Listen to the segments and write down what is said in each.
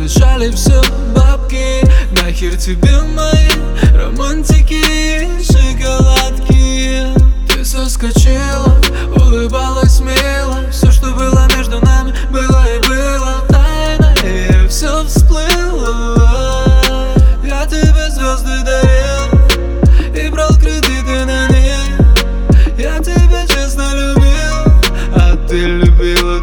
решали все бабки. Нахер тебе мои романтики и шоколадки. Ты соскочила, улыбалась мило. Все, что было между нами, было и было тайна, и все всплыло. Я тебе звезды дарил и брал кредиты на них. Я тебя честно любил, а ты любила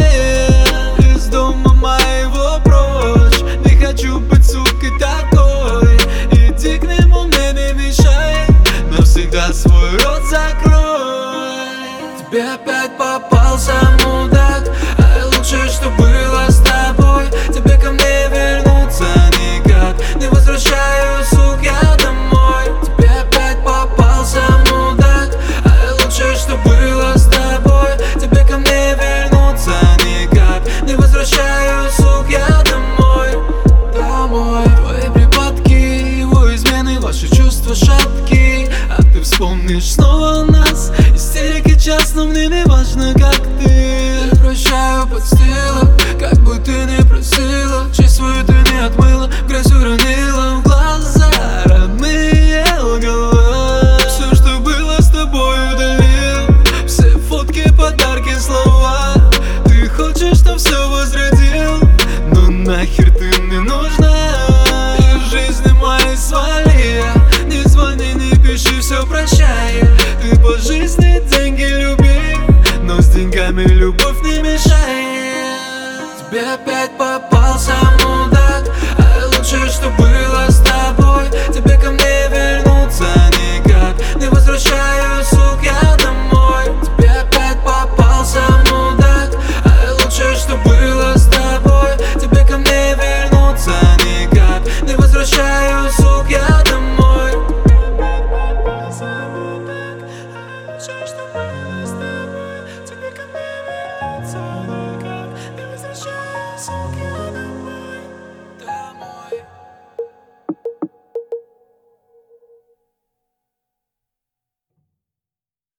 двоих. Из дома моего прочь, не хочу быть сукой такой. Иди к нему, мне не мешай, навсегда свой рот закрой. Тебе опять попался мудак, а лучшее, что было с тобой. Тебе ко мне вернуться никак, не возвращаю, сук, я домой. Тебе опять попался мудак, а лучшее, что было с тобой. Тебе ко мне вернуться никак, не возвращаю, сук, я домой. Домой. Твои припадки, его измены, ваши чувства шатки. А ты вспомнишь снова нас, истерики час, но мне не важно, как ты. Я прощаю подстилок, как бы ты не просила. Честь свою ты не отмыла, в грязь уронила в глаза. Родные лгала, все, что было с тобой, удалил. Все фотки, подарки, слова. Ты хочешь, чтоб все возродил, но нахер ты мне нужна. Из жизни моей свали, не звони, не пиши, все прощай. Ты по жизни деньги люби, но с деньгами любовь не мешает. Тебе опять попался мудак, а лучшее, что было с тобой. Тебе ко мне вернуться никак, не возвращаю, сук, я домой. Тебе опять попался мудак, а лучшее, что было с тобой. Тебе ко мне вернуться никак, не возвращаю, сук, я домой. Все, что было с тобой, тебе ко мне вернуться.